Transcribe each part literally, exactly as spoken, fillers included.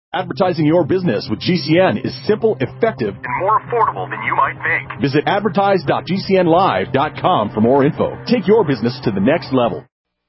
Advertising your business with G C N is simple, effective, and more affordable than you might think. Visit advertise dot g c n live dot com for more info. Take your business to the next level.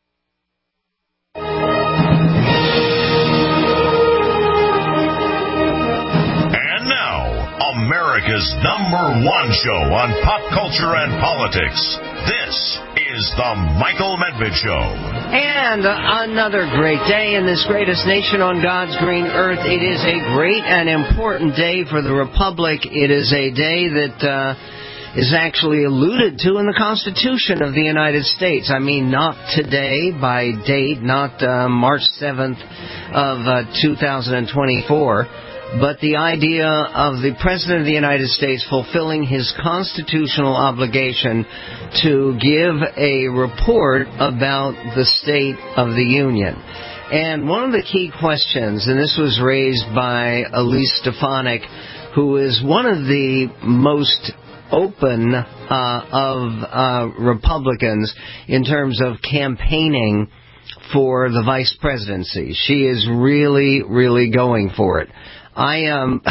And now, America's number one show on pop culture and politics. This is The Michael Medved Show. And another great day in this greatest nation on God's green earth. It is a great and important day for the Republic. It is a day that uh, is actually alluded to in the Constitution of the United States. I mean, not today by date, not uh, March seventh of uh, two thousand twenty-four, but the idea of the President of the United States fulfilling his constitutional obligation to give a report about the State of the Union. And one of the key questions, and this was raised by Elise Stefanik, who is one of the most open uh, of uh, Republicans in terms of campaigning for the vice presidency. She is really, really going for it. I um,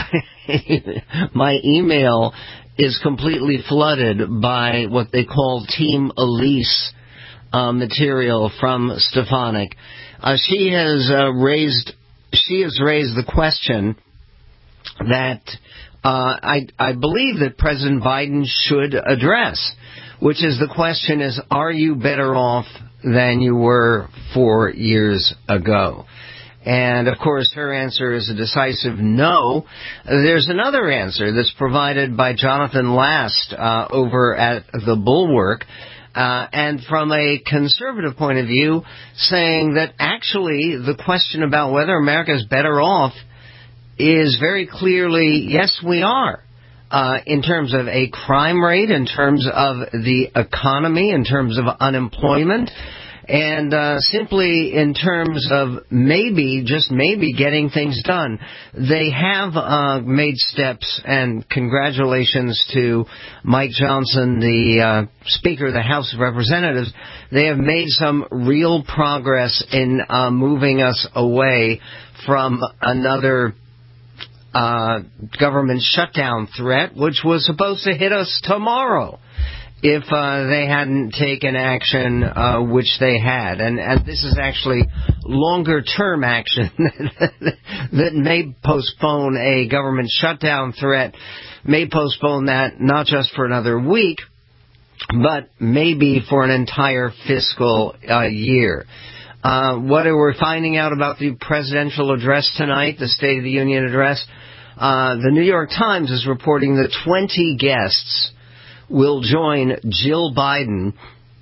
my email is completely flooded by what they call Team Elise uh, material from Stefanik. Uh, she has uh, raised she has raised the question that uh, I I believe that President Biden should address, which is the question is, are you better off than you were four years ago? And, of course, her answer is a decisive no. There's another answer that's provided by Jonathan Last uh, over at The Bulwark, uh, and from a conservative point of view, saying that actually the question about whether America is better off is very clearly, yes, we are. Uh, in terms of a crime rate, in terms of the economy, in terms of unemployment, and uh, simply in terms of maybe, just maybe, getting things done. They have uh, made steps, and congratulations to Mike Johnson, the uh, Speaker of the House of Representatives. They have made some real progress in uh, moving us away from another uh, government shutdown threat, which was supposed to hit us tomorrow if uh, they hadn't taken action, uh, which they had. And, and this is actually longer-term action that may postpone a government shutdown threat, may postpone that not just for another week, but maybe for an entire fiscal uh, year. Uh, what are we finding out about the presidential address tonight, the State of the Union address? Uh, the New York Times is reporting that twenty guests will join Jill Biden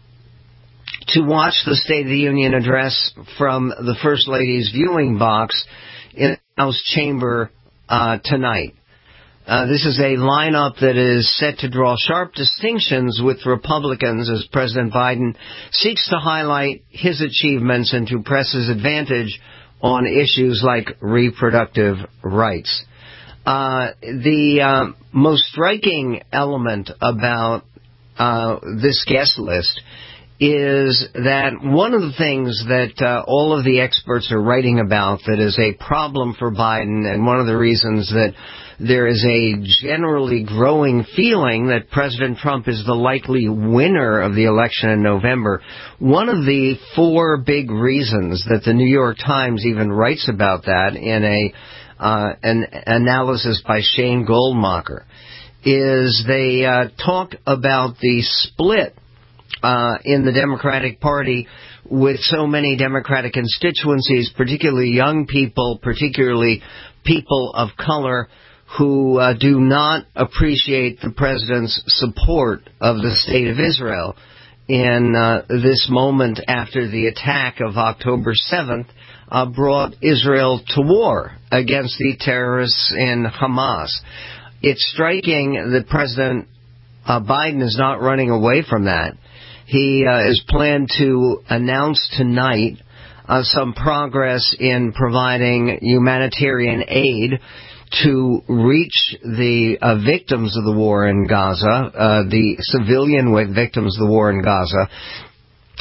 to watch the State of the Union address from the First Lady's viewing box in the House chamber uh, tonight. Uh, this is a lineup that is set to draw sharp distinctions with Republicans as President Biden seeks to highlight his achievements and to press his advantage on issues like reproductive rights. Uh, the uh, most striking element about uh, this guest list is that one of the things that uh, all of the experts are writing about that is a problem for Biden, and one of the reasons that there is a generally growing feeling that President Trump is the likely winner of the election in November, one of the four big reasons that the New York Times even writes about that in a Uh, an analysis by Shane Goldmacher, is they uh, talk about the split uh, in the Democratic Party with so many Democratic constituencies, particularly young people, particularly people of color, who uh, do not appreciate the president's support of the State of Israel in uh, this moment after the attack of October seventh uh, brought Israel to war against the terrorists in Hamas. It's striking that President uh, Biden is not running away from that. He uh, is planned to announce tonight uh, some progress in providing humanitarian aid to reach the uh, victims of the war in Gaza, uh, the civilian victims of the war in Gaza.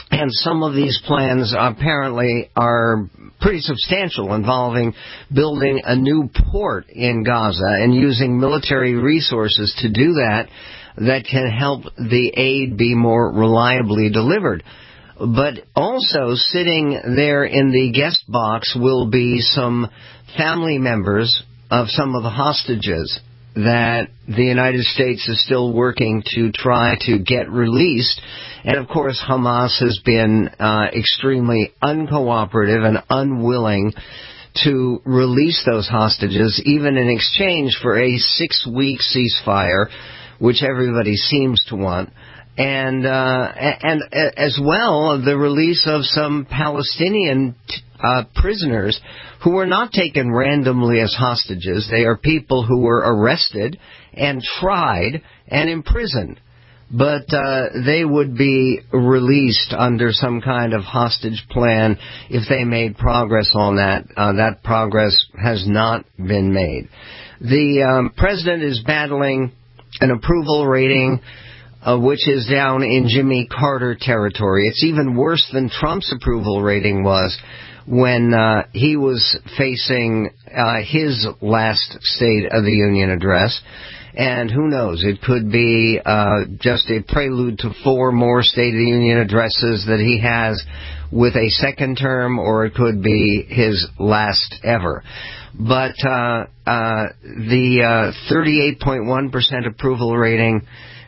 And some of these plans apparently are pretty substantial, involving building a new port in Gaza and using military resources to do that, that can help the aid be more reliably delivered. But also sitting there in the guest box will be some family members of some of the hostages that the United States is still working to try to get released. And, of course, Hamas has been uh, extremely uncooperative and unwilling to release those hostages, even in exchange for a six-week ceasefire, which everybody seems to want. And, uh, and as well, the release of some Palestinian uh, prisoners who were not taken randomly as hostages. They are people who were arrested and tried and imprisoned. But uh, they would be released under some kind of hostage plan if they made progress on that. Uh, that progress has not been made. The um, president is battling an approval rating uh, which is down in Jimmy Carter territory. It's even worse than Trump's approval rating was when uh, he was facing uh, his last State of the Union address. And who knows, it could be uh, just a prelude to four more State of the Union addresses that he has with a second term, or it could be his last ever. But uh, uh, the uh, thirty-eight point one percent approval rating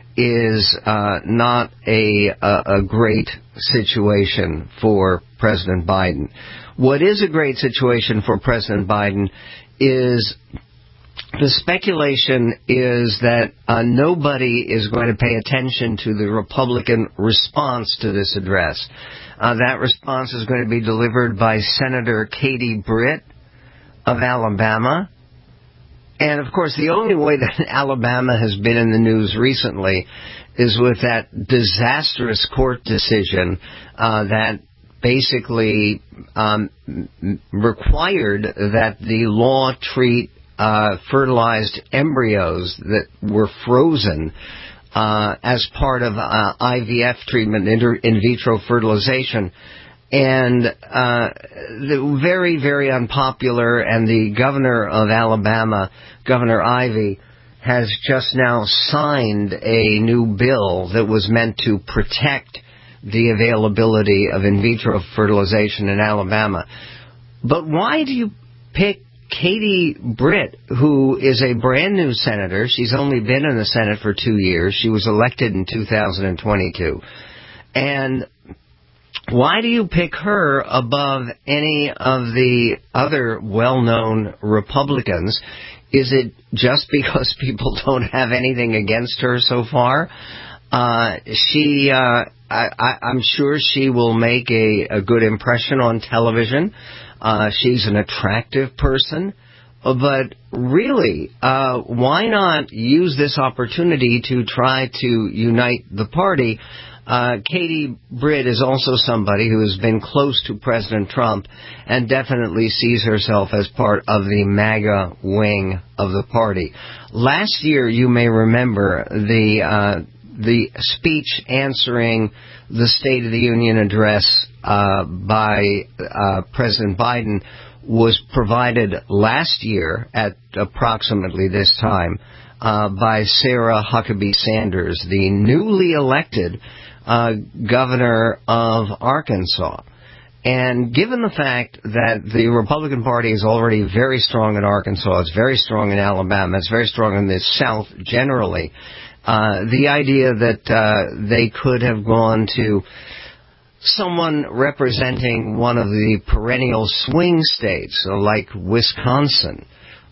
is uh, not a, a, a great situation for President Biden. What is a great situation for President Biden is the speculation is that uh, nobody is going to pay attention to the Republican response to this address. Uh, that response is going to be delivered by Senator Katie Britt of Alabama. And, of course, the only way that Alabama has been in the news recently is with that disastrous court decision uh, that basically um, required that the law treat Uh, fertilized embryos that were frozen uh, as part of uh, I V F treatment, inter- in vitro fertilization. And uh, the very, very unpopular, and the governor of Alabama, Governor Ivey, has just now signed a new bill that was meant to protect the availability of in vitro fertilization in Alabama. But why do you pick Katie Britt, who is a brand new senator? She's only been in the Senate for two years. She was elected in two thousand twenty-two. And why do you pick her above any of the other well-known Republicans? Is it just because people don't have anything against her so far? Uh, she, uh, I, I, I'm sure she will make a, a good impression on television. Uh, she's an attractive person, but really, uh, why not use this opportunity to try to unite the party? Uh, Katie Britt is also somebody who has been close to President Trump and definitely sees herself as part of the MAGA wing of the party. Last year, you may remember the uh, the speech answering the State of the Union address uh, by uh, President Biden was provided last year at approximately this time uh, by Sarah Huckabee Sanders, the newly elected uh, governor of Arkansas. And given the fact that the Republican Party is already very strong in Arkansas, it's very strong in Alabama, it's very strong in the South generally, Uh, the idea that uh, they could have gone to someone representing one of the perennial swing states, so like Wisconsin,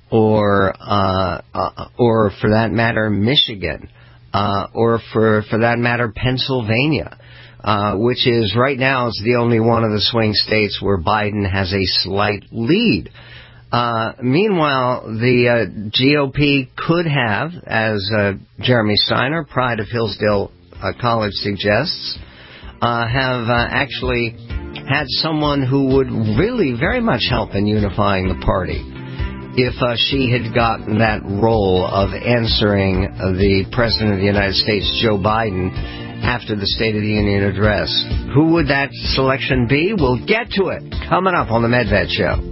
or uh, uh, or for that matter Michigan, uh, or for for that matter Pennsylvania, uh, which is right now is the only one of the swing states where Biden has a slight lead. Uh, meanwhile, the uh, G O P could have, as uh, Jeremy Steiner, Pride of Hillsdale uh, College suggests, uh, have uh, actually had someone who would really very much help in unifying the party if uh, she had gotten that role of answering uh, the President of the United States, Joe Biden, after the State of the Union address. Who would that selection be? We'll get to it coming up on the Medved Show.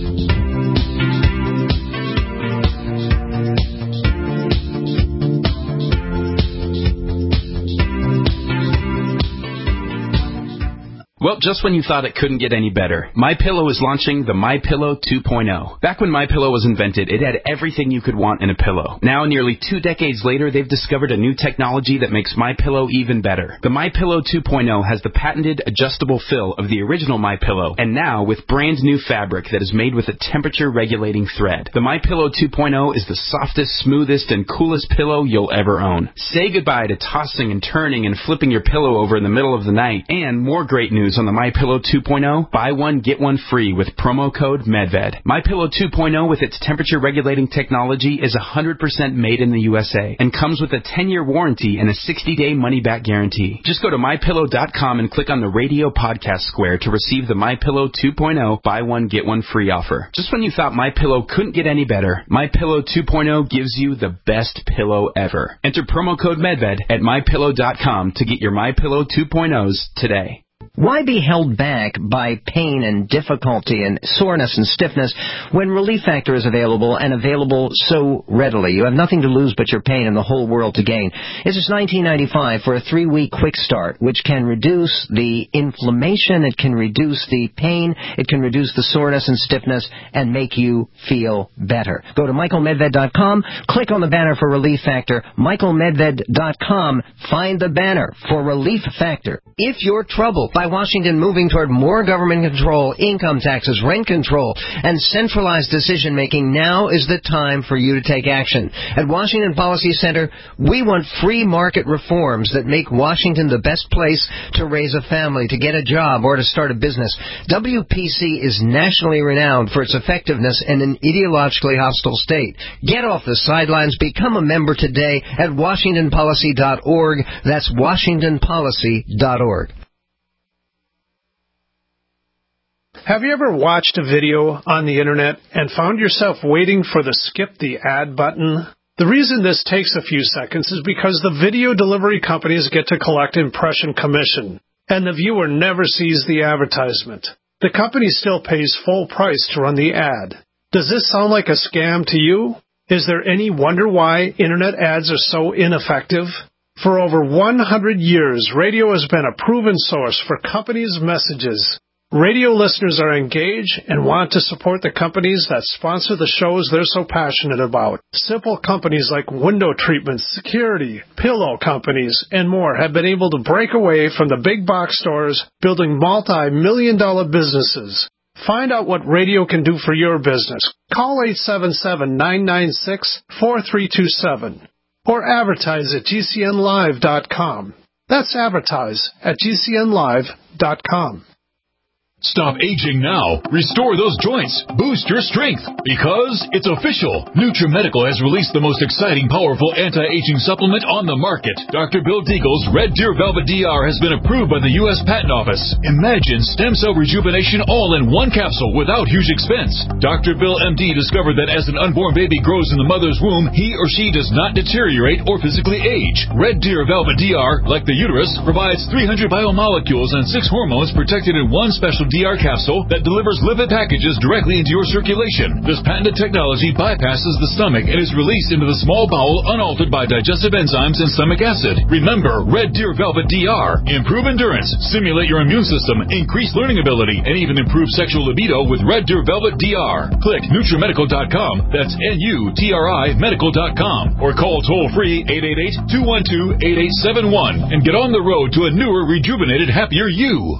Well, just when you thought it couldn't get any better, MyPillow is launching the MyPillow two point oh. Back when MyPillow was invented, it had everything you could want in a pillow. Now, nearly two decades later, they've discovered a new technology that makes MyPillow even better. The MyPillow two point oh has the patented adjustable fill of the original MyPillow, and now with brand new fabric that is made with a temperature-regulating thread. The MyPillow two point oh is the softest, smoothest, and coolest pillow you'll ever own. Say goodbye to tossing and turning and flipping your pillow over in the middle of the night. And more great news on the MyPillow two point oh, buy one, get one free with promo code MedVed. MyPillow two point oh with its temperature-regulating technology is one hundred percent made in the U S A and comes with a ten-year warranty and a sixty-day money-back guarantee. Just go to My Pillow dot com and click on the radio podcast square to receive the MyPillow two point oh, buy one, get one free offer. Just when you thought MyPillow couldn't get any better, MyPillow two point oh gives you the best pillow ever. Enter promo code MedVed at My Pillow dot com to get your MyPillow two point ohs today. Why be held back by pain and difficulty and soreness and stiffness when Relief Factor is available and available so readily? You have nothing to lose but your pain and the whole world to gain. It's just nineteen ninety-five dollars for a three-week quick start, which can reduce the inflammation, it can reduce the pain, it can reduce the soreness and stiffness, and make you feel better. Go to Michael Medved dot com, click on the banner for Relief Factor, Michael Medved dot com, find the banner for Relief Factor. If you're troubled by Washington moving toward more government control, income taxes, rent control, and centralized decision-making, now is the time for you to take action. At Washington Policy Center, we want free market reforms that make Washington the best place to raise a family, to get a job, or to start a business. W P C is nationally renowned for its effectiveness in an ideologically hostile state. Get off the sidelines. Become a member today at Washington Policy dot org. That's Washington Policy dot org. Have you ever watched a video on the internet and found yourself waiting for the skip the ad button? The reason this takes a few seconds is because the video delivery companies get to collect impression commission, and the viewer never sees the advertisement. The company still pays full price to run the ad. Does this sound like a scam to you? Is there any wonder why internet ads are so ineffective? For over one hundred years, radio has been a proven source for companies' messages. Radio listeners are engaged and want to support the companies that sponsor the shows they're so passionate about. Simple companies like window treatments, security, pillow companies, and more have been able to break away from the big box stores, building multi-million dollar businesses. Find out what radio can do for your business. Call eight seven seven, nine nine six, four three two seven or advertise at G C N live dot com. That's advertise at G C N live dot com. Stop aging now. Restore those joints. Boost your strength. Because it's official. NutriMedical has released the most exciting, powerful anti-aging supplement on the market. Doctor Bill Deagle's Red Deer Velvet D R has been approved by the U S Patent Office. Imagine stem cell rejuvenation all in one capsule without huge expense. Doctor Bill M D discovered that as an unborn baby grows in the mother's womb, he or she does not deteriorate or physically age. Red Deer Velvet D R, like the uterus, provides three hundred biomolecules and six hormones protected in one special D R capsule that delivers lipid packages directly into your circulation. This patented technology bypasses the stomach and is released into the small bowel unaltered by digestive enzymes and stomach acid. Remember, Red Deer Velvet D R. Improve endurance, stimulate your immune system, increase learning ability, and even improve sexual libido with Red Deer Velvet D R. Click NutriMedical dot com, that's N U T R I medical dot com, or call toll-free eight eight eight, two one two, eight eight seven one and get on the road to a newer, rejuvenated, happier you.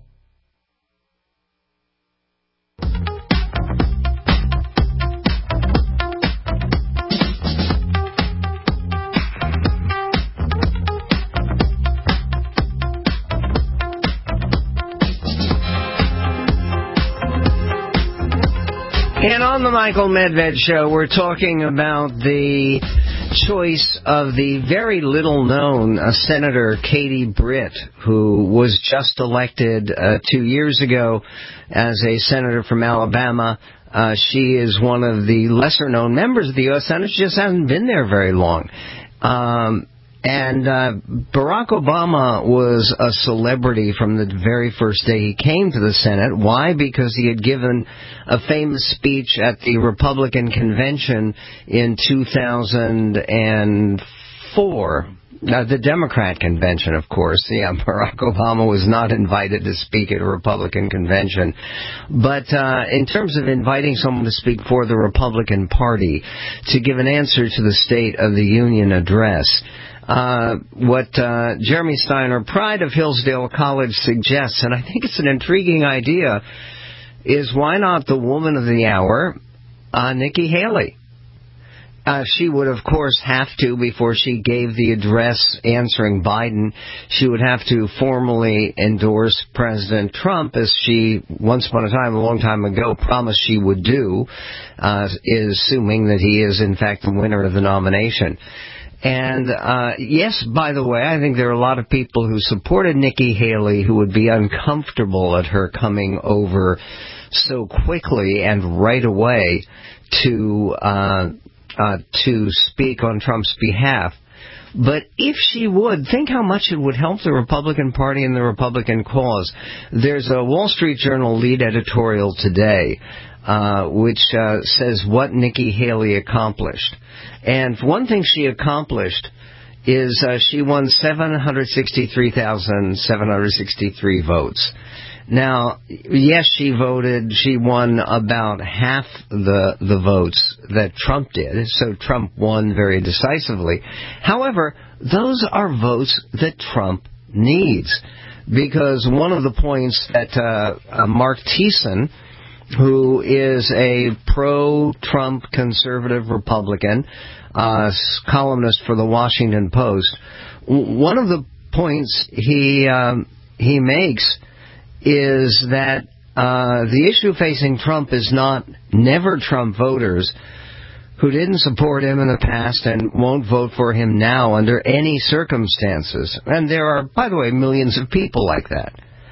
And on the Michael Medved Show, we're talking about the choice of the very little-known uh, Senator Katie Britt, who was just elected uh, two years ago as a senator from Alabama. Uh, she is one of the lesser-known members of the U S Senate. She just hasn't been there very long. Um, And uh, Barack Obama was a celebrity from the very first day he came to the Senate. Why? Because he had given a famous speech at the Republican convention in two thousand four. Uh, the Democrat convention, of course. Yeah, Barack Obama was not invited to speak at a Republican convention. But uh, in terms of inviting someone to speak for the Republican Party to give an answer to the State of the Union address, uh, what uh, Jeremy Steiner, pride of Hillsdale College, suggests, and I think it's an intriguing idea, is why not the woman of the hour, uh, Nikki Haley? Uh, she would, of course, have to, before she gave the address answering Biden, she would have to formally endorse President Trump, as she, once upon a time, a long time ago, promised she would do, uh, assuming that he is, in fact, the winner of the nomination. And, uh, yes, by the way, I think there are a lot of people who supported Nikki Haley who would be uncomfortable at her coming over so quickly and right away to, uh, Uh, to speak on Trump's behalf. But if she would, think how much it would help the Republican Party and the Republican cause. There's a Wall Street Journal lead editorial today uh, which uh, says what Nikki Haley accomplished. And one thing she accomplished is uh, she won seven hundred sixty-three thousand seven hundred sixty-three votes. Now, yes, she voted, she won about half the the votes that Trump did, so Trump won very decisively. However, those are votes that Trump needs, because one of the points that uh, uh, Mark Thiessen, who is a pro-Trump conservative Republican, uh, columnist for the Washington Post, one of the points he um, he makes is that uh, the issue facing Trump is not never Trump voters who didn't support him in the past and won't vote for him now under any circumstances. And there are, by the way, millions of people like that.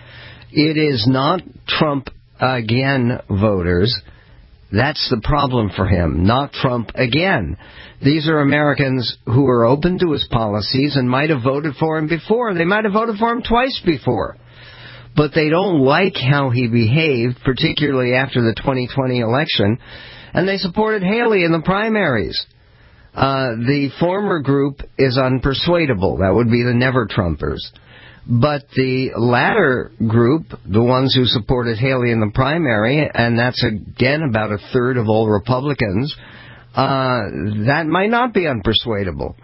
It is not Trump again voters. That's the problem for him, not Trump again. These are Americans who are open to his policies and might have voted for him before. They might have voted for him twice before. But they don't like how he behaved, particularly after the twenty twenty election, and they supported Haley in the primaries. Uh, the former group is unpersuadable. That would be the Never-Trumpers. But the latter group, the ones who supported Haley in the primary, and that's again about a third of all Republicans, uh, that might not be unpersuadable.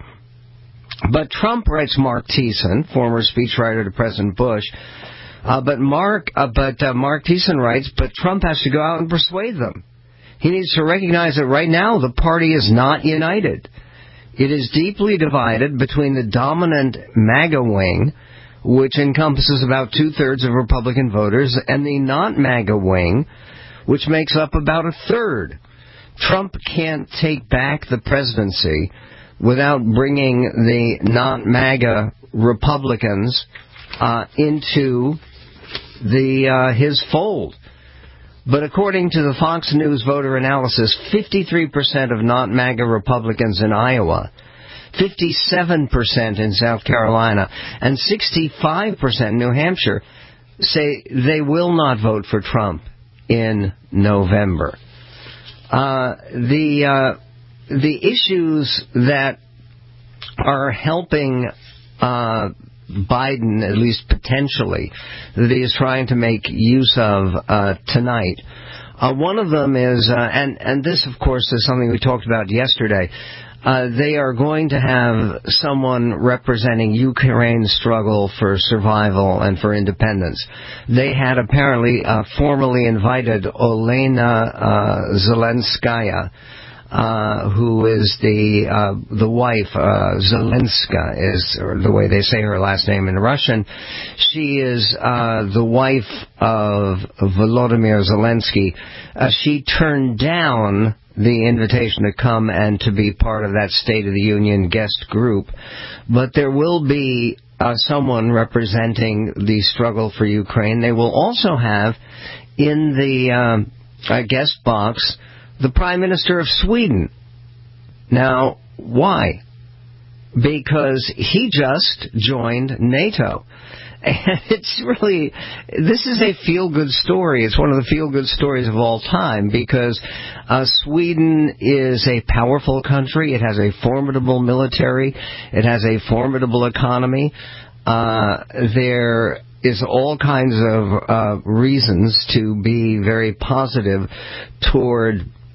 But Trump, writes Mark Thiessen, former speechwriter to President Bush, Uh, but Mark, uh, but uh, Mark Thiessen writes, but Trump has to go out and persuade them. He needs to recognize that right now the party is not united. It is deeply divided between the dominant MAGA wing, which encompasses about two-thirds of Republican voters, and the not MAGA wing, which makes up about a third. Trump can't take back the presidency without bringing the not MAGA Republicans uh, into the uh, his fold. But according to the Fox News voter analysis, fifty-three percent of not MAGA Republicans in Iowa, fifty-seven percent in South Carolina, and sixty-five percent in New Hampshire say they will not vote for Trump in November. Uh, the uh, the issues that are helping uh, Biden, at least potentially, that he is trying to make use of uh, tonight. Uh, one of them is, uh, and, and this, of course, is something we talked about yesterday, uh, they are going to have someone representing Ukraine's struggle for survival and for independence. They had apparently uh, formally invited Olena uh, Zelenskaya, Uh, who is the uh, the wife, uh, Zelenska is, or the way they say her last name in Russian. She is uh, the wife of Volodymyr Zelensky. Uh, she turned down the invitation to come and to be part of that State of the Union guest group. But there will be uh, someone representing the struggle for Ukraine. They will also have in the uh, uh, guest box the Prime Minister of Sweden. Now, why? because he just joined NATO. And it's really, this is a feel-good story. It's one of the feel-good stories of all time because uh, Sweden is a powerful country. It has a formidable military. It has a formidable economy. Uh, there is all kinds of uh, reasons to be very positive toward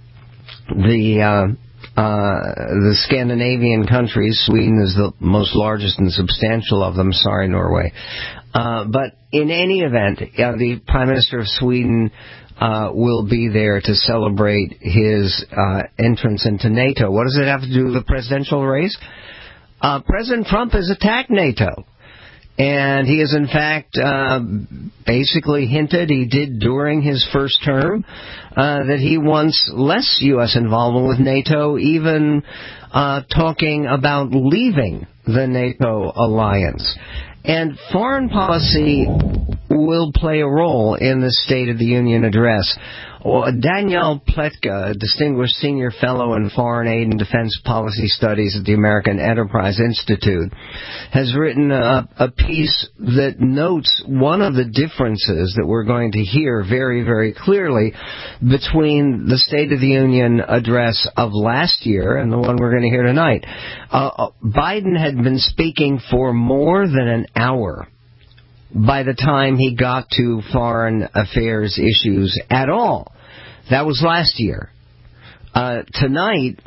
the uh, uh, the Scandinavian countries. Sweden is the most largest and substantial of them. Sorry, Norway. Uh, but in any event, uh, the Prime Minister of Sweden uh, will be there to celebrate his uh, entrance into NATO. What does it have to do with the presidential race? Uh, President Trump has attacked NATO. And he has, in fact, uh, basically hinted, he did during his first term, uh, that he wants less U S involvement with NATO, even uh, talking about leaving the NATO alliance. And foreign policy will play a role in the State of the Union address. Daniel Pletka, a distinguished senior fellow in foreign aid and defense policy studies at the American Enterprise Institute, has written a, a piece that notes one of the differences that we're going to hear very, very clearly between the State of the Union address of last year and the one we're going to hear tonight. Uh, Biden had been speaking for more than an hour by the time he got to foreign affairs issues at all. That was last year. Uh, tonight,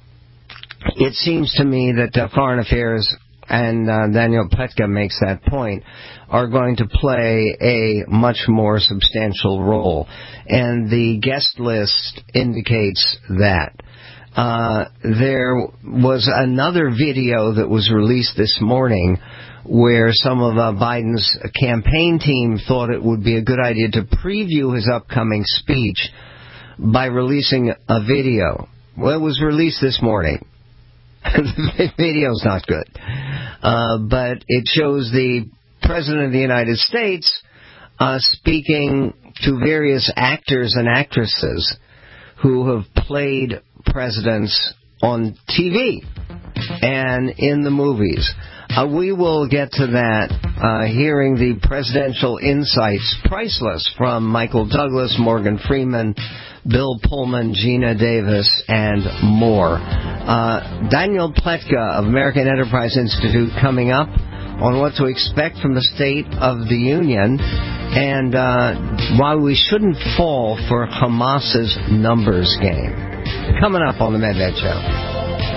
it seems to me that uh, foreign affairs, and uh, Daniel Pletka makes that point, are going to play a much more substantial role. And the guest list indicates that. Uh, there was another video that was released this morning where some of uh, Biden's campaign team thought it would be a good idea to preview his upcoming speech by releasing a video. Well, it was released this morning. The video's not good. Uh, but it shows the President of the United States uh, speaking to various actors and actresses who have played presidents on T V and in the movies. Uh, we will get to that, uh, hearing the presidential insights, priceless, from Michael Douglas, Morgan Freeman, Bill Pullman, Gina Davis, and more. Uh, Daniel Pletka of American Enterprise Institute coming up on what to expect from the State of the Union and uh, why we shouldn't fall for Hamas's numbers game. Coming up on the Medved Show.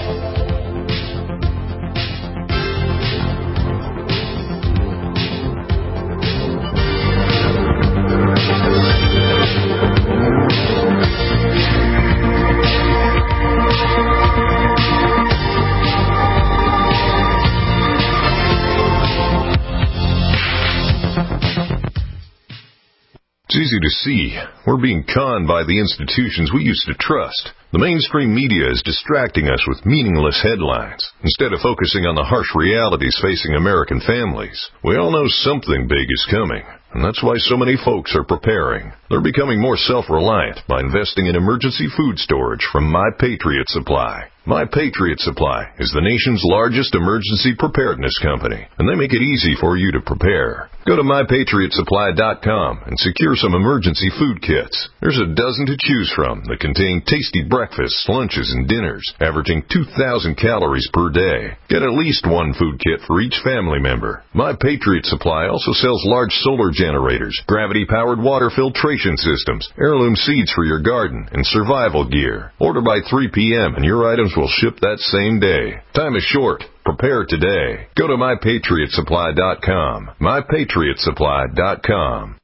It's easy to see. We're being conned by the institutions we used to trust. The mainstream media is distracting us with meaningless headlines instead of focusing on the harsh realities facing American families. We all know something big is coming, and that's why so many folks are preparing. They're becoming more self-reliant by investing in emergency food storage from My Patriot Supply. My Patriot Supply is the nation's largest emergency preparedness company, and they make it easy for you to prepare. Go to my patriot supply dot com and secure some emergency food kits. There's a dozen to choose from that contain tasty breakfasts, lunches, and dinners, averaging two thousand calories per day. Get at least one food kit for each family member. My Patriot Supply also sells large solar generators, gravity-powered water filtration systems, heirloom seeds for your garden, and survival gear. Order by three p.m. and your items will ship that same day. Time is short. Prepare today. Go to my patriot supply dot com. my patriot supply dot com.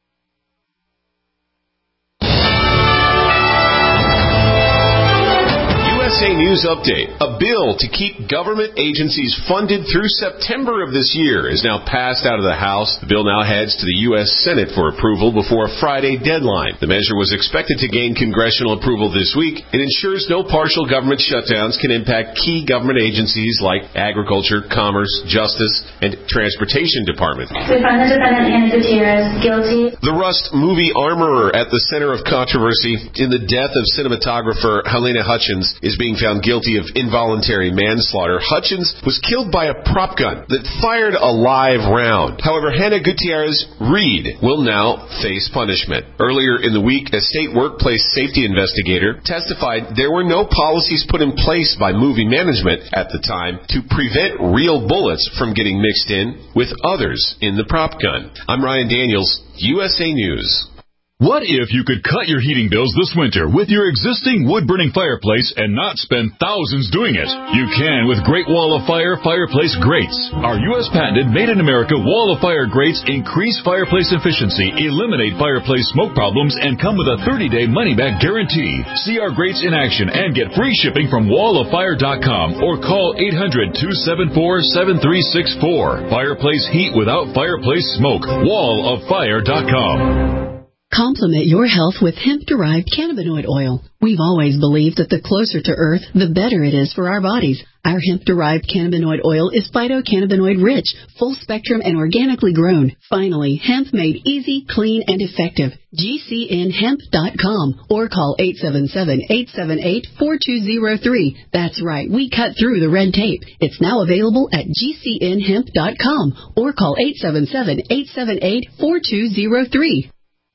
U S A News Update. A bill to keep government agencies funded through September of this year is now passed out of the House. The bill now heads to the U S Senate for approval before a Friday deadline. The measure was expected to gain congressional approval this week. It ensures no partial government shutdowns can impact key government agencies like Agriculture, Commerce, Justice, and Transportation Department. We find the defendant Anna Gutierrez guilty. The Rust movie Armorer, at the center of controversy in the death of cinematographer Helena Hutchins, is being being found guilty of involuntary manslaughter, Hutchins was killed by a prop gun that fired a live round. However, Hannah Gutierrez Reed will now face punishment. Earlier in the week, a state workplace safety investigator testified there were no policies put in place by movie management at the time to prevent real bullets from getting mixed in with others in the prop gun. I'm Ryan Daniels, U S A News. What if you could cut your heating bills this winter with your existing wood-burning fireplace and not spend thousands doing it? You can with Great Wall of Fire Fireplace Grates. Our U S patented made-in-America Wall of Fire grates increase fireplace efficiency, eliminate fireplace smoke problems, and come with a thirty-day money-back guarantee. See our grates in action and get free shipping from wall of fire dot com or call eight hundred, two seven four, seven three six four. Fireplace heat without fireplace smoke. wall of fire dot com. Complement your health with hemp-derived cannabinoid oil. We've always believed that the closer to Earth, the better it is for our bodies. Our hemp-derived cannabinoid oil is phytocannabinoid-rich, full-spectrum, and organically grown. Finally, hemp made easy, clean, and effective. G C N hemp dot com or call eight seven seven, eight seven eight, four two zero three. That's right, we cut through the red tape. It's now available at G C N hemp dot com or call eight seven seven, eight seven eight, four two zero three.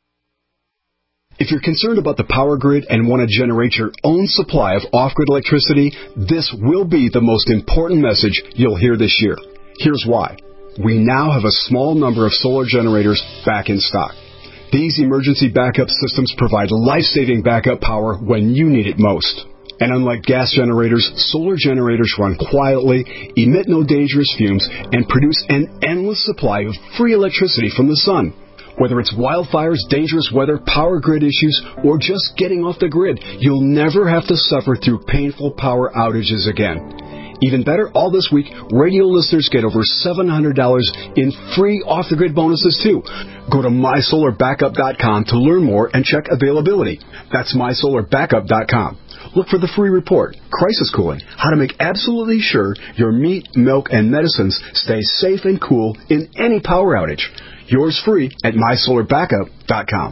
If you're concerned about the power grid and want to generate your own supply of off-grid electricity, this will be the most important message you'll hear this year. Here's why. We now have a small number of solar generators back in stock. These emergency backup systems provide life-saving backup power when you need it most. And unlike gas generators, solar generators run quietly, emit no dangerous fumes, and produce an endless supply of free electricity from the sun. Whether it's wildfires, dangerous weather, power grid issues, or just getting off the grid, you'll never have to suffer through painful power outages again. Even better, all this week, radio listeners get over seven hundred dollars in free off-the-grid bonuses, too. Go to my solar backup dot com to learn more and check availability. That's my solar backup dot com. Look for the free report, Crisis Cooling, how to make absolutely sure your meat, milk, and medicines stay safe and cool in any power outage. Yours free at my solar backup dot com.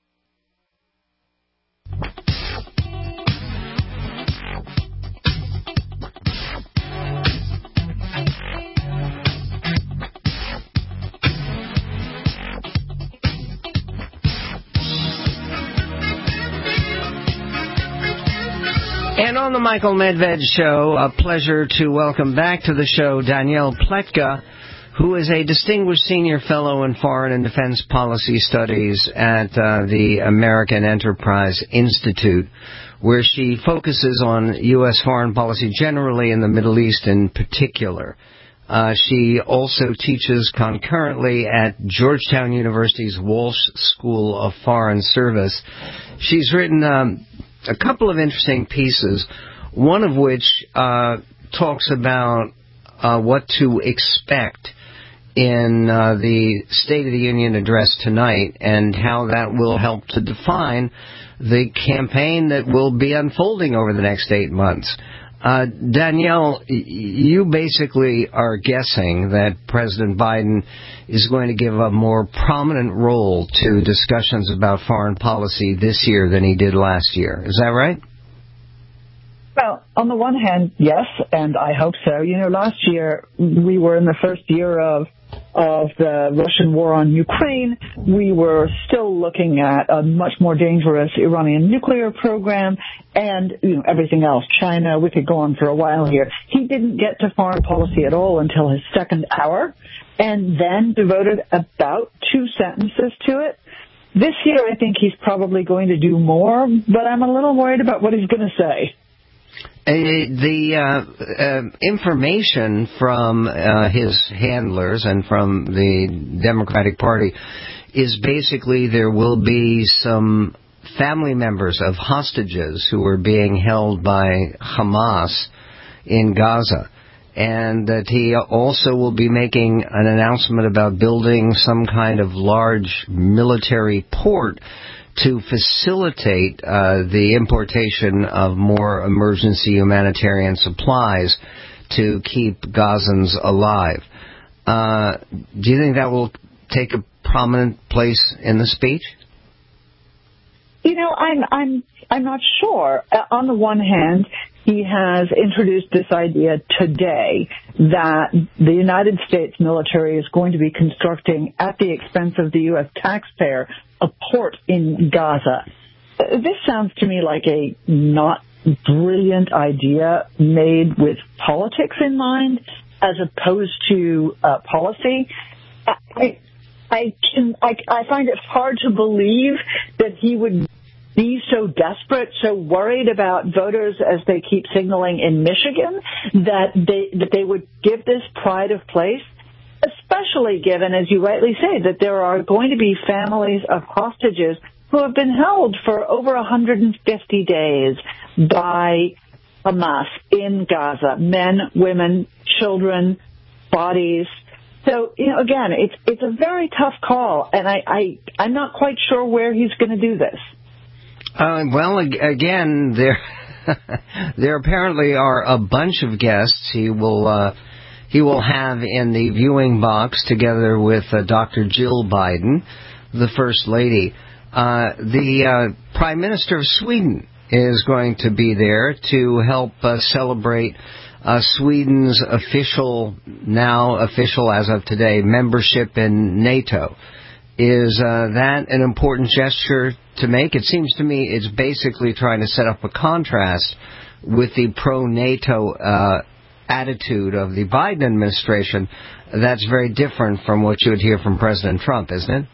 And on the Michael Medved Show, a pleasure to welcome back to the show Danielle Pletka, who is a distinguished senior fellow in foreign and defense policy studies at uh, the American Enterprise Institute, where she focuses on U S foreign policy generally and the Middle East in particular. Uh, she also teaches concurrently at Georgetown University's Walsh School of Foreign Service. She's written um, a couple of interesting pieces, one of which uh, talks about uh, what to expect in uh, the State of the Union address tonight and how that will help to define the campaign that will be unfolding over the next eight months. Uh, Danielle, you basically are guessing that President Biden is going to give a more prominent role to discussions about foreign policy this year than he did last year. Is that right? Well, on the one hand, yes, and I hope so. You know, last year we were in the first year of of the Russian war on Ukraine. We were still looking at a much more dangerous Iranian nuclear program and, you know, everything else. China, we could go on for a while here. He didn't get to foreign policy at all until his second hour and then devoted about two sentences to it. This year, I think he's probably going to do more, but I'm a little worried about what he's going to say. Uh, the uh, uh, information from uh, his handlers and from the Democratic Party is basically there will be some family members of hostages who are being held by Hamas in Gaza, and that he also will be making an announcement about building some kind of large military port to facilitate uh, the importation of more emergency humanitarian supplies to keep Gazans alive. Uh, do you think that will take a prominent place in the speech? You know, I'm I'm I'm not sure. Uh, on the one hand, he has introduced this idea today that the United States military is going to be constructing, at the expense of the U S taxpayer, a port in Gaza. This sounds to me like a not brilliant idea made with politics in mind as opposed to uh, policy. I, I, can, I, I find it hard to believe that he would be so desperate, so worried about voters as they keep signaling in Michigan, that they, that they would give this pride of place, especially given, as you rightly say, that there are going to be families of hostages who have been held for over one hundred fifty days by Hamas in Gaza, men, women, children, bodies. So, you know, again, it's it's a very tough call, and I, I, I'm not quite sure where he's going to do this. Uh, well, again, there there apparently are a bunch of guests he will uh, he will have in the viewing box together with uh, Doctor Jill Biden, the First Lady. Uh, the uh, Prime Minister of Sweden is going to be there to help uh, celebrate uh, Sweden's official, now official as of today, membership in NATO. Is uh, that an important gesture to make? It seems to me it's basically trying to set up a contrast with the pro-NATO uh, attitude of the Biden administration. That's very different from what you would hear from President Trump, isn't it?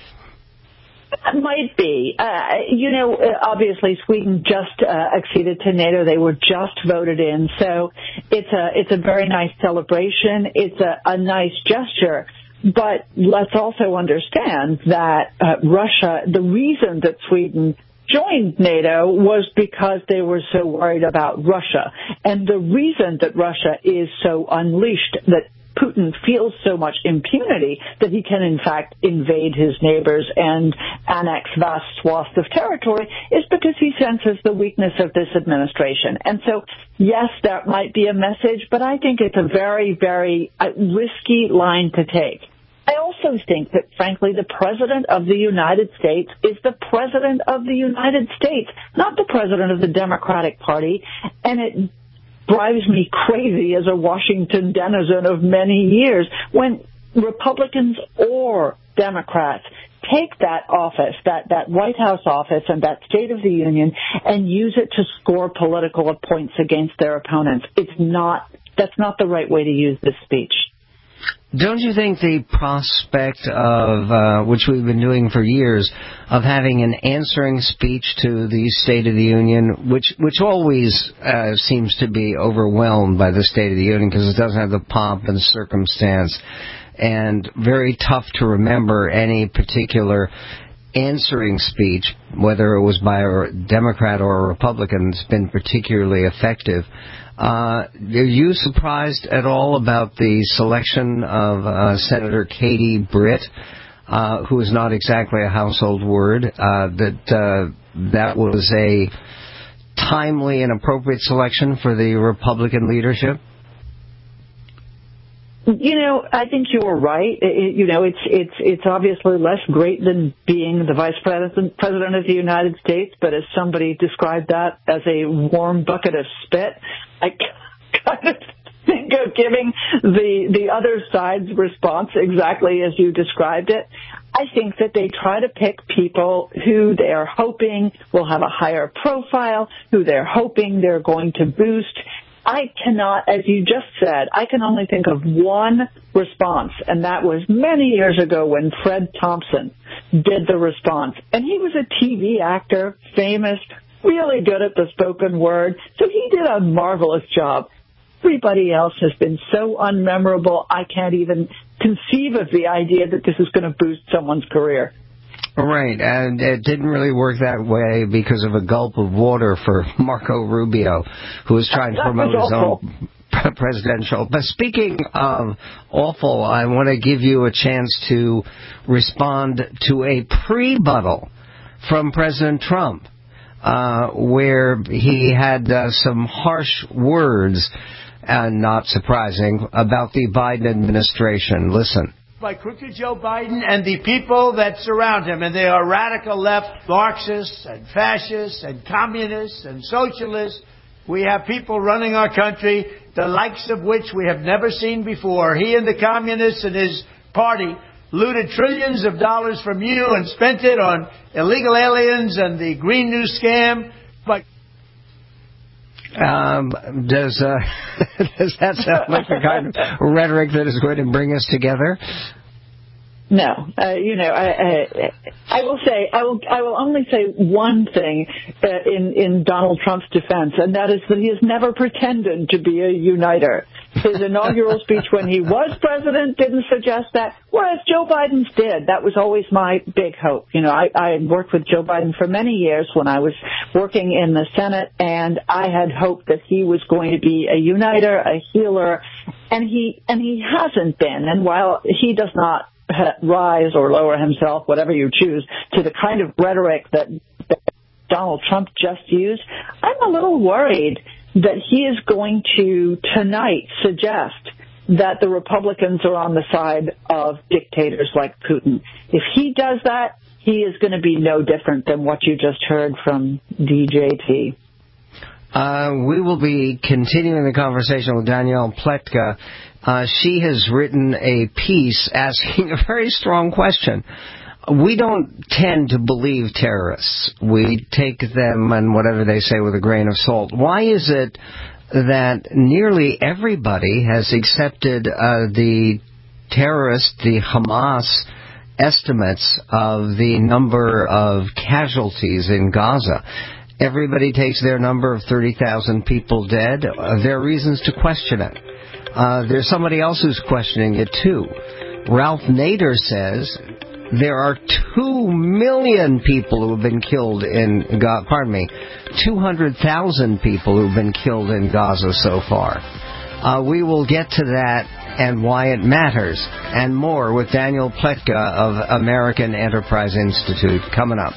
It might be. Uh, you know, obviously Sweden just uh, acceded to NATO. They were just voted in. So it's a, it's a very nice celebration. It's a, a nice gesture. But let's also understand that uh, Russia, the reason that Sweden joined NATO was because they were so worried about Russia. And the reason that Russia is so unleashed, that Putin feels so much impunity that he can, in fact, invade his neighbors and annex vast swaths of territory, is because he senses the weakness of this administration. And so, yes, that might be a message, but I think it's a very, very uh, risky line to take. I also think that, frankly, the President of the United States is the President of the United States, not the President of the Democratic Party, and it drives me crazy as a Washington denizen of many years when Republicans or Democrats take that office, that, that White House office and that State of the Union, and use it to score political points against their opponents. It's not, that's not the right way to use this speech. Don't you think the prospect of, uh, which we've been doing for years, of having an answering speech to the State of the Union, which which always uh, seems to be overwhelmed by the State of the Union because it doesn't have the pomp and circumstance, and very tough to remember any particular answering speech, whether it was by a Democrat or a Republican, has been particularly effective. Uh, are you surprised at all about the selection of uh, Senator Katie Britt, uh, who is not exactly a household word, uh, that uh, that was a timely and appropriate selection for the Republican leadership? You know, I think you were right. It, you know, it's it's it's obviously less great than being the vice president president of the United States, but as somebody described that as a warm bucket of spit, I kind of think of giving the the other side's response exactly as you described it. I think that they try to pick people who they are hoping will have a higher profile, who they're hoping they're going to boost. I cannot, as you just said, I can only think of one response, and that was many years ago when Fred Thompson did the response. And he was a T V actor, famous, really good at the spoken word, so he did a marvelous job. Everybody else has been so unmemorable, I can't even conceive of the idea that this is going to boost someone's career. Right, and it didn't really work that way because of a gulp of water for Marco Rubio, who was trying to promote his own presidential. But speaking of awful, I want to give you a chance to respond to a pre-buttal from President Trump, uh, where he had uh, some harsh words, and not surprising, about the Biden administration. Listen. By crooked Joe Biden and the people that surround him, and they are radical left Marxists and fascists and communists and socialists We have people running our country, the likes of which we have never seen before. He and the communists and his party looted trillions of dollars from you and spent it on illegal aliens and the Green New Scam. But um, does uh, does that sound like the kind of rhetoric that is going to bring us together? No, uh, you know, I, I, I will say, I will, I will only say one thing uh, in in Donald Trump's defense, and that is that he has never pretended to be a uniter. His inaugural speech when he was president didn't suggest that, whereas Joe Biden's did. That was always my big hope. You know, I, I worked with Joe Biden for many years when I was working in the Senate, and I had hoped that he was going to be a uniter, a healer, and he and he hasn't been. And while he does not rise or lower himself, whatever you choose, to the kind of rhetoric that, that Donald Trump just used, I'm a little worried that he is going to tonight suggest that the Republicans are on the side of dictators like Putin. If he does that, he is going to be no different than what you just heard from D J T. Uh, we will be continuing the conversation with Danielle Pletka. Uh, she has written a piece asking a very strong question. We don't tend to believe terrorists. We take them and whatever they say with a grain of salt. Why is it that nearly everybody has accepted uh, the terrorist, the Hamas estimates of the number of casualties in Gaza? Everybody takes their number of thirty thousand people dead. Uh, there are reasons to question it. Uh, there's somebody else who's questioning it, too. Ralph Nader says there are two million people who have been killed in Gaza. Pardon me, two hundred thousand people who have been killed in Gaza so far. Uh, we will get to that and why it matters and more with Daniel Pletka of American Enterprise Institute coming up.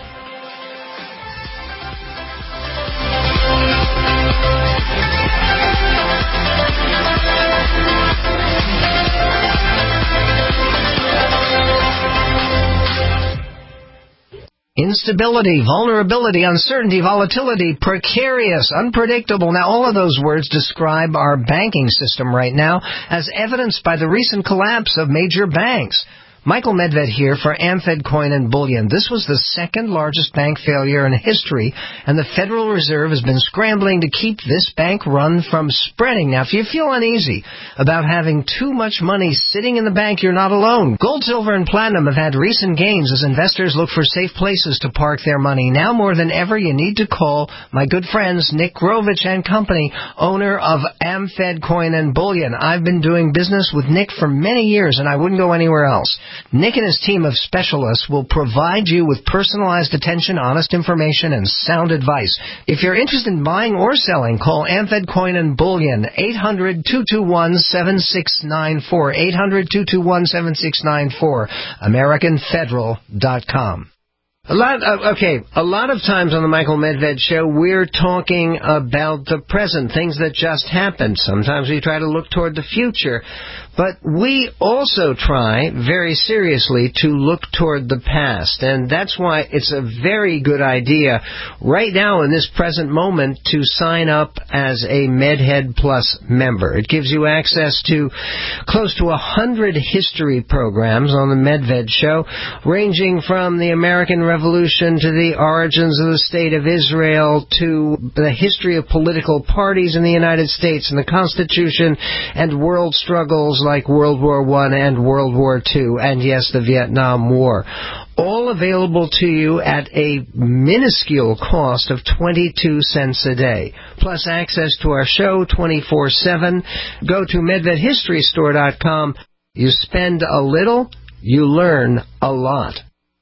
Instability, vulnerability, uncertainty, volatility, precarious, unpredictable. Now, all of those words describe our banking system right now, as evidenced by the recent collapse of major banks. Michael Medved here for Amfed Coin and Bullion. This was the second largest bank failure in history, and the Federal Reserve has been scrambling to keep this bank run from spreading. Now, if you feel uneasy about having too much money sitting in the bank, you're not alone. Gold, silver, and platinum have had recent gains as investors look for safe places to park their money. Now more than ever, you need to call my good friends Nick Grovich and Company, owner of Amfed Coin and Bullion. I've been doing business with Nick for many years, and I wouldn't go anywhere else. Nick and his team of specialists will provide you with personalized attention, honest information, and sound advice. If you're interested in buying or selling, call Amfed Coin and Bullion, eight hundred, two two one, seven six nine four, eight hundred, two two one, seven six nine four, American Federal dot com. A lot, uh, okay, a lot of times on the Michael Medved Show, we're talking about the present, things that just happened. Sometimes we try to look toward the future. But we also try, very seriously, to look toward the past. And that's why it's a very good idea right now in this present moment to sign up as a MedHead Plus member. It gives you access to close to a hundred history programs on the Medved Show, ranging from the American Revolution to the origins of the State of Israel to the history of political parties in the United States and the Constitution and world struggles like World War One and World War Two, and yes, the Vietnam War. All available to you at a minuscule cost of twenty-two cents a day. Plus access to our show twenty-four seven. Go to Medved History Store dot com. You spend a little, you learn a lot.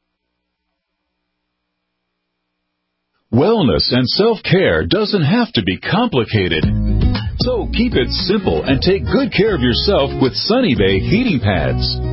Wellness and self-care doesn't have to be complicated. So keep it simple and take good care of yourself with Sunny Bay heating pads.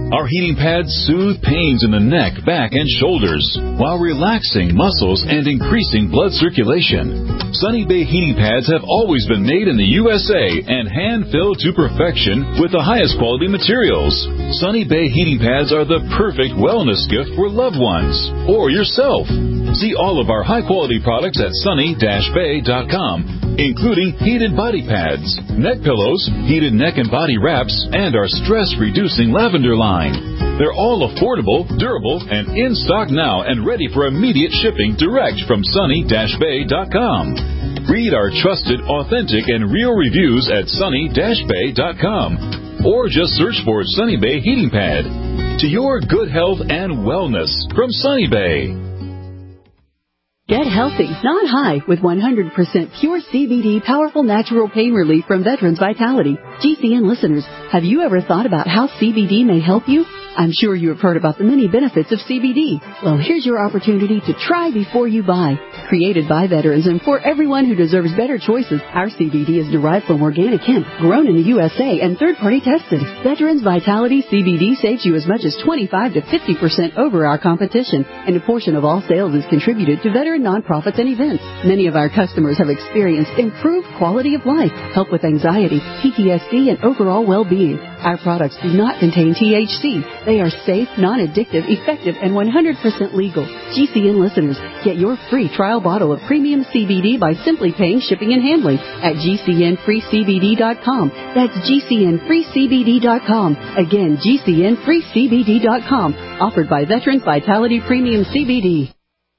Our heating pads soothe pains in the neck, back, and shoulders while relaxing muscles and increasing blood circulation. Sunny Bay heating pads have always been made in the U S A and hand-filled to perfection with the highest quality materials. Sunny Bay heating pads are the perfect wellness gift for loved ones or yourself. See all of our high-quality products at sunny dash bay dot com, including heated body pads, neck pillows, heated neck and body wraps, and our stress-reducing lavender line. They're all affordable, durable, and in stock now and ready for immediate shipping direct from sunny dash bay dot com. Read our trusted, authentic, and real reviews at sunny dash bay dot com or just search for Sunny Bay Heating Pad. To your good health and wellness from Sunny Bay. Get healthy, not high, with one hundred percent pure C B D powerful natural pain relief from Veterans Vitality. G C N listeners, have you ever thought about how C B D may help you? I'm sure you have heard about the many benefits of C B D. Well, here's your opportunity to try before you buy. Created by veterans and for everyone who deserves better choices, our C B D is derived from organic hemp, grown in the U S A and third-party tested. Veterans Vitality C B D saves you as much as twenty-five to fifty percent over our competition, and a portion of all sales is contributed to veteran nonprofits and events. Many of our customers have experienced improved quality of life, help with anxiety, P T S D, and overall well-being. Our products do not contain T H C. They are safe, non-addictive, effective, and one hundred percent legal. G C N listeners, get your free trial bottle of premium C B D by simply paying shipping and handling at G C N free C B D dot com. That's G C N free C B D dot com. Again, G C N free C B D dot com. Offered by Veterans Vitality Premium C B D.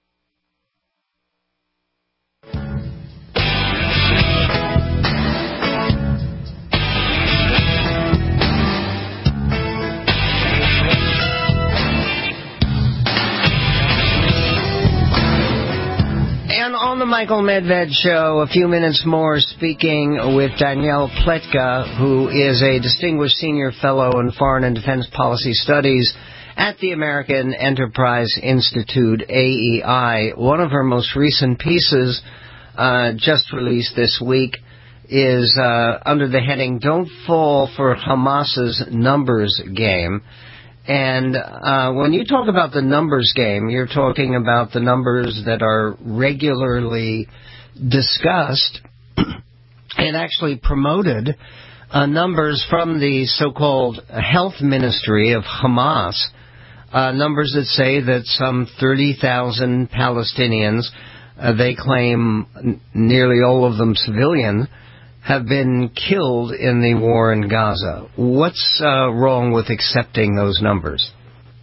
On the Michael Medved Show, a few minutes more, speaking with Danielle Pletka, who is a distinguished senior fellow in foreign and defense policy studies at the American Enterprise Institute, A E I. One of her most recent pieces, uh, just released this week, is uh, under the heading, "Don't Fall for Hamas's Numbers Game." And uh, when you talk about the numbers game, you're talking about the numbers that are regularly discussed and actually promoted, uh, numbers from the so-called health ministry of Hamas, uh, numbers that say that some thirty thousand Palestinians, uh, they claim n- nearly all of them civilian, have been killed in the war in Gaza. What's uh, wrong with accepting those numbers?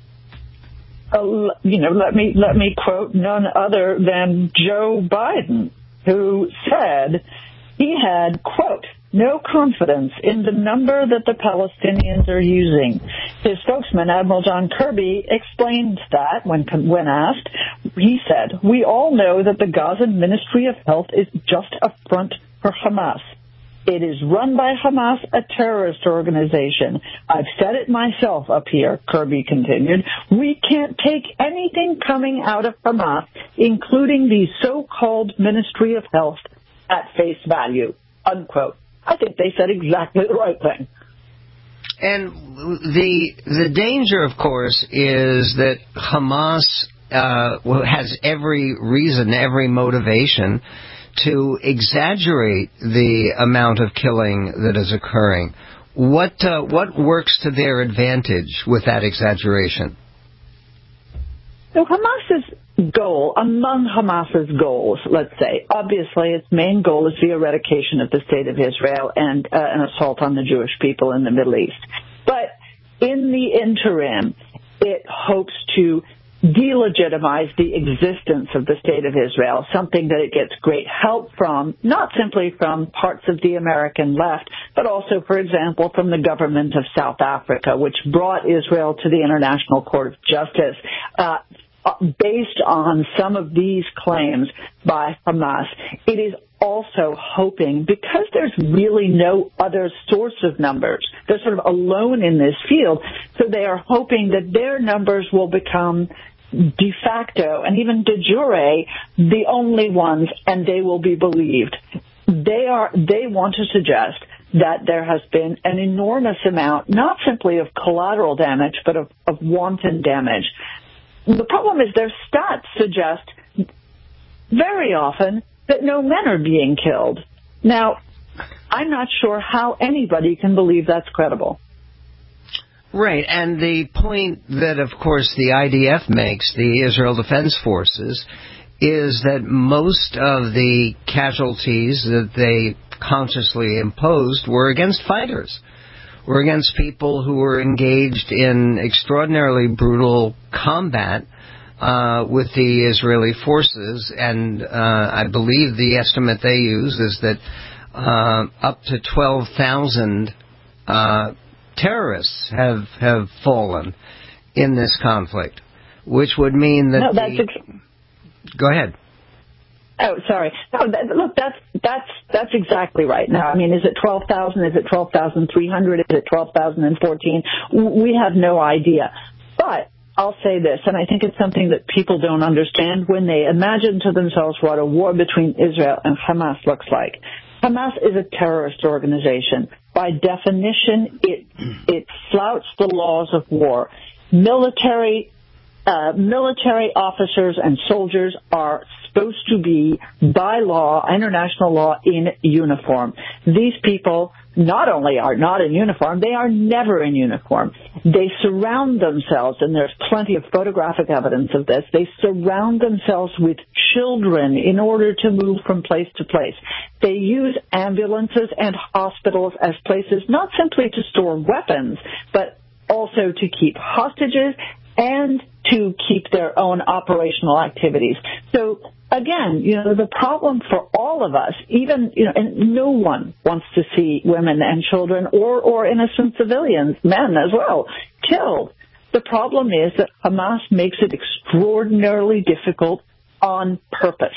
Uh, you know, let me let me quote none other than Joe Biden, who said he had, quote, no confidence in the number that the Palestinians are using. His spokesman, Admiral John Kirby, explained that when when asked. He said, "We all know that the Gaza Ministry of Health is just a front for Hamas. It is run by Hamas, a terrorist organization. I've said it myself up here," Kirby continued. "We can't take anything coming out of Hamas, including the so-called Ministry of Health, at face value," unquote. I think they said exactly the right thing. And the the danger, of course, is that Hamas uh, has every reason, every motivation to exaggerate the amount of killing that is occurring. What uh, what works to their advantage with that exaggeration? So Hamas's goal, among Hamas's goals, let's say, obviously its main goal is the eradication of the State of Israel and uh, an assault on the Jewish people in the Middle East. But in the interim, it hopes to delegitimize the existence of the State of Israel, something that it gets great help from, not simply from parts of the American left, but also, for example, from the government of South Africa, which brought Israel to the International Court of Justice, uh, based on some of these claims by Hamas. It is also hoping, because there's really no other source of numbers, they're sort of alone in this field, so they are hoping that their numbers will become de facto and even de jure the only ones, and they will be believed. They are. They want to suggest that there has been an enormous amount, not simply of collateral damage, but of, of wanton damage. The problem is their stats suggest very often that no men are being killed. Now, I'm not sure how anybody can believe that's credible. Right, and the point that, of course, the I D F makes, the Israel Defense Forces, is that most of the casualties that they consciously imposed were against fighters, were against people who were engaged in extraordinarily brutal combat uh, with the Israeli forces, and uh, I believe the estimate they use is that uh, up to twelve thousand uh, terrorists have, have fallen in this conflict, which would mean that no, that's the... Ex- Go ahead. Oh, sorry. No, that, look, that's that's that's exactly right. Now, I mean, is it twelve thousand? Is it twelve thousand three hundred? Is it twelve thousand fourteen? We have no idea. But I'll say this, and I think it's something that people don't understand when they imagine to themselves what a war between Israel and Hamas looks like. Hamas is a terrorist organization. By definition, it it flouts the laws of war. Military uh, military officers and soldiers are supposed to be, by law, international law, in uniform. These people not only are not in uniform, they are never in uniform. They surround themselves, and there's plenty of photographic evidence of this, they surround themselves with children in order to move from place to place. They use ambulances and hospitals as places not simply to store weapons, but also to keep hostages and to keep their own operational activities. So again, you know, the problem for all of us, even, you know, and no one wants to see women and children or, or innocent civilians, men as well, killed. The problem is that Hamas makes it extraordinarily difficult on purpose.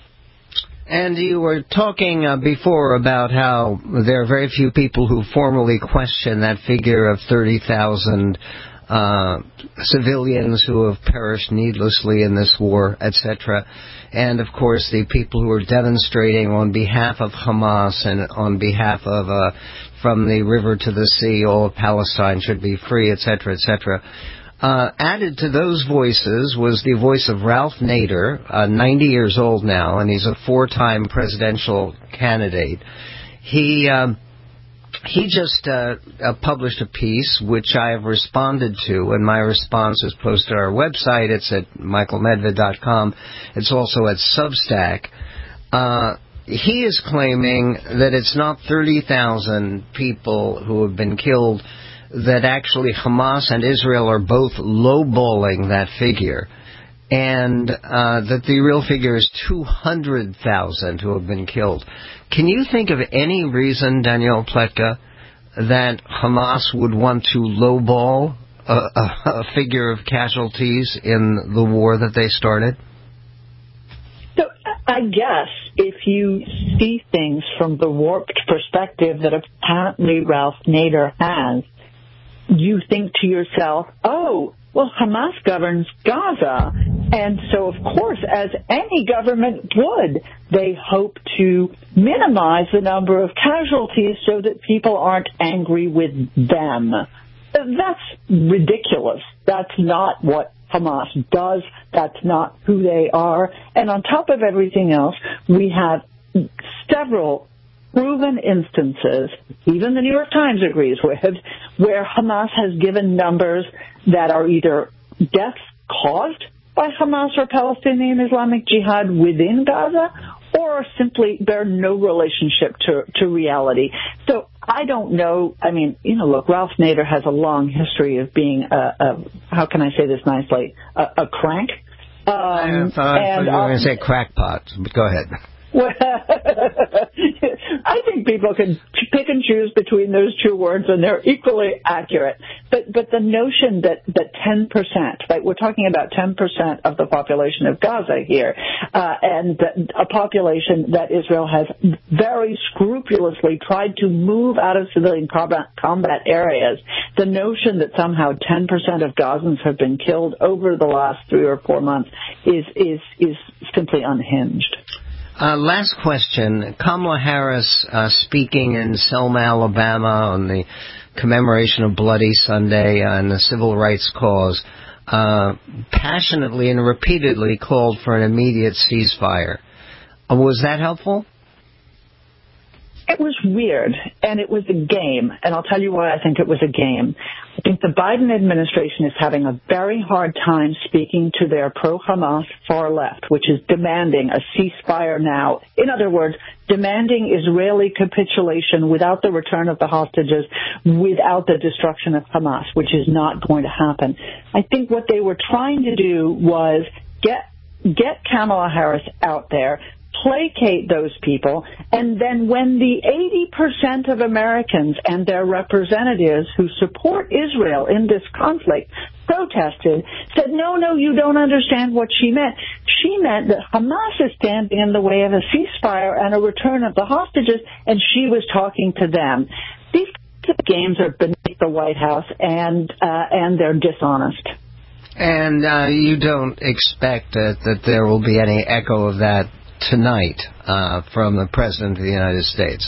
And you were talking uh, before about how there are very few people who formally question that figure of thirty thousand uh, civilians who have perished needlessly in this war, et cetera. And, of course, the people who are demonstrating on behalf of Hamas and on behalf of, uh, from the river to the sea, all of Palestine should be free, et cetera, et cetera. Uh, added to those voices was the voice of Ralph Nader, uh, ninety years old now, and he's a four-time presidential candidate. He um, he just uh, uh, published a piece which I have responded to, and my response is posted on our website. It's at michael medved dot com. It's also at Substack. Uh, he is claiming that it's not thirty thousand people who have been killed, that actually Hamas and Israel are both lowballing that figure, and uh, that the real figure is two hundred thousand who have been killed. Can you think of any reason, Daniel Pletka, that Hamas would want to lowball a, a, a figure of casualties in the war that they started? So I guess if you see things from the warped perspective that apparently Ralph Nader has, you think to yourself, oh, well, Hamas governs Gaza, and so, of course, as any government would, they hope to minimize the number of casualties so that people aren't angry with them. That's ridiculous. That's not what Hamas does. That's not who they are. And on top of everything else, we have several proven instances, even the New York Times agrees with, where Hamas has given numbers that are either deaths caused by Hamas or Palestinian Islamic Jihad within Gaza, or simply bear no relationship to, to reality. So I don't know. I mean, you know, look, Ralph Nader has a long history of being a, a how can I say this nicely, a, a crank. Um, I thought, and, I thought you were going to say crackpot, but go ahead. Well, I think people can pick and choose between those two words, and they're equally accurate. But but the notion that that ten percent, right? We're talking about ten percent of the population of Gaza here, uh, and a population that Israel has very scrupulously tried to move out of civilian combat, combat areas. The notion that somehow ten percent of Gazans have been killed over the last three or four months is is is simply unhinged. Uh, last question. Kamala Harris uh, speaking in Selma, Alabama on the commemoration of Bloody Sunday and the civil rights cause, uh, passionately and repeatedly called for an immediate ceasefire. Uh, was that helpful? It was weird, and it was a game, and I'll tell you why I think it was a game. I think the Biden administration is having a very hard time speaking to their pro-Hamas far left, which is demanding a ceasefire now. In other words, demanding Israeli capitulation without the return of the hostages, without the destruction of Hamas, which is not going to happen. I think what they were trying to do was get get Kamala Harris out there, placate those people, and then when the eighty percent of Americans and their representatives who support Israel in this conflict protested, said, no, no, you don't understand what she meant. She meant that Hamas is standing in the way of a ceasefire and a return of the hostages, and she was talking to them. These games are beneath the White House, and uh, and they're dishonest. And uh, you don't expect that, that there will be any echo of that tonight uh, from the President of the United States?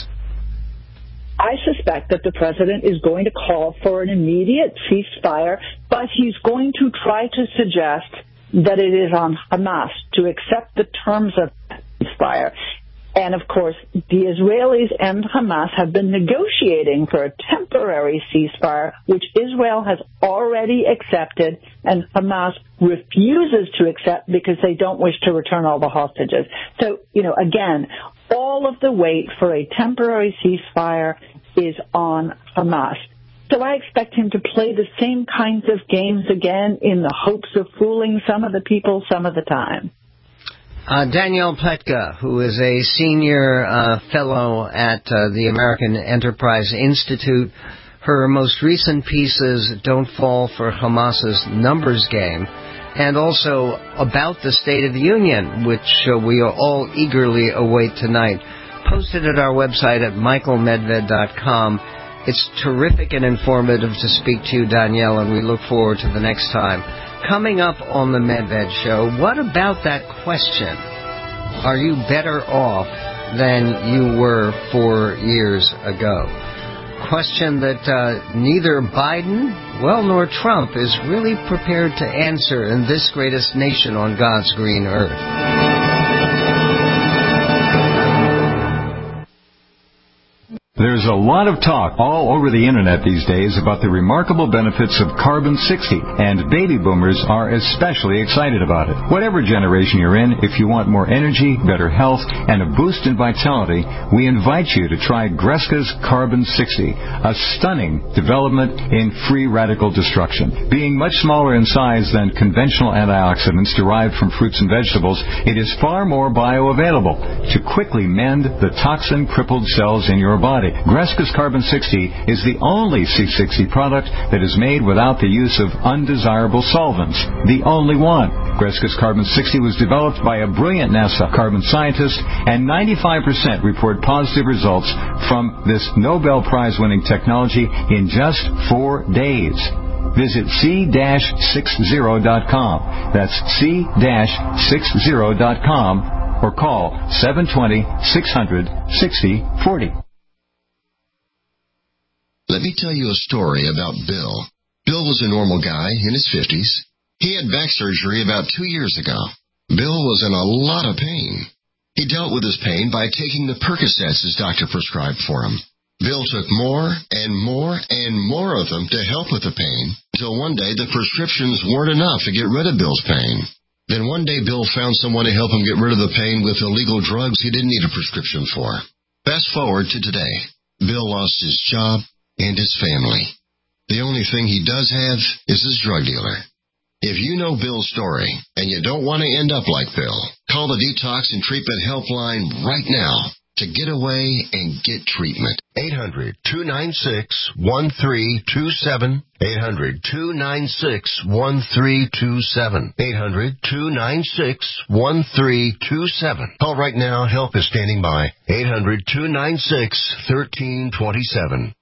I suspect that the President is going to call for an immediate ceasefire, but he's going to try to suggest that it is on Hamas to accept the terms of ceasefire. And, of course, the Israelis and Hamas have been negotiating for a temporary ceasefire, which Israel has already accepted, and Hamas refuses to accept because they don't wish to return all the hostages. So, you know, again, all of the weight for a temporary ceasefire is on Hamas. So I expect him to play the same kinds of games again in the hopes of fooling some of the people some of the time. Uh, Danielle Pletka, who is a senior uh, fellow at uh, the American Enterprise Institute. Her most recent pieces, Don't Fall for Hamas's Numbers Game, and also About the State of the Union, which uh, we all eagerly await tonight, posted at our website at michael medved dot com. It's terrific and informative to speak to you, Danielle, and we look forward to the next time. Coming up on the Medved Show, what about that question? Are you better off than you were four years ago? Question that uh, neither Biden, well, nor Trump is really prepared to answer in this greatest nation on God's green earth. There's a lot of talk all over the internet these days about the remarkable benefits of Carbon sixty, and baby boomers are especially excited about it. Whatever generation you're in, if you want more energy, better health, and a boost in vitality, we invite you to try Greska's Carbon sixty, a stunning development in free radical destruction. Being much smaller in size than conventional antioxidants derived from fruits and vegetables, it is far more bioavailable to quickly mend the toxin-crippled cells in your body. Greska's Carbon sixty is the only C sixty product that is made without the use of undesirable solvents. The only one. Greska's Carbon sixty was developed by a brilliant NASA carbon scientist, and ninety-five percent report positive results from this Nobel Prize-winning technology in just four days. Visit c dash sixty dot com. That's c dash sixty dot com or call seven two zero, six hundred, sixty forty. Let me tell you a story about Bill. Bill was a normal guy in his fifties. He had back surgery about two years ago. Bill was in a lot of pain. He dealt with his pain by taking the Percocets his doctor prescribed for him. Bill took more and more and more of them to help with the pain, until one day the prescriptions weren't enough to get rid of Bill's pain. Then one day Bill found someone to help him get rid of the pain with illegal drugs he didn't need a prescription for. Fast forward to today. Bill lost his job and his family. The only thing he does have is his drug dealer. If you know Bill's story and you don't want to end up like Bill, call the Detox and Treatment Helpline right now to get away and get treatment. eight hundred, two nine six, one three two seven. eight hundred, two nine six, one three two seven. eight hundred, two nine six, one three two seven. Call right now. Help is standing by. eight hundred, two nine six, one three two seven.